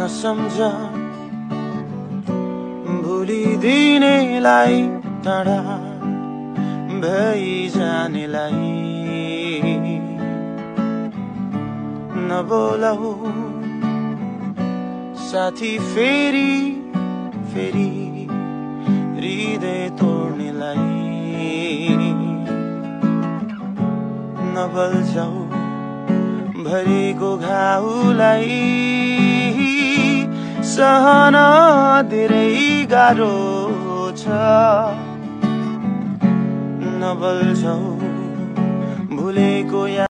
नसम्झ भुलिदिनेलाई टाढा भइजानेलाई नबोलाऊ साथी फेरि फेरि हृदय तोड्नेलाई नबल्झाऊ भरेको घाउलाई सहन धेरै गाह्रो छ नबल्झाऊ भुलेको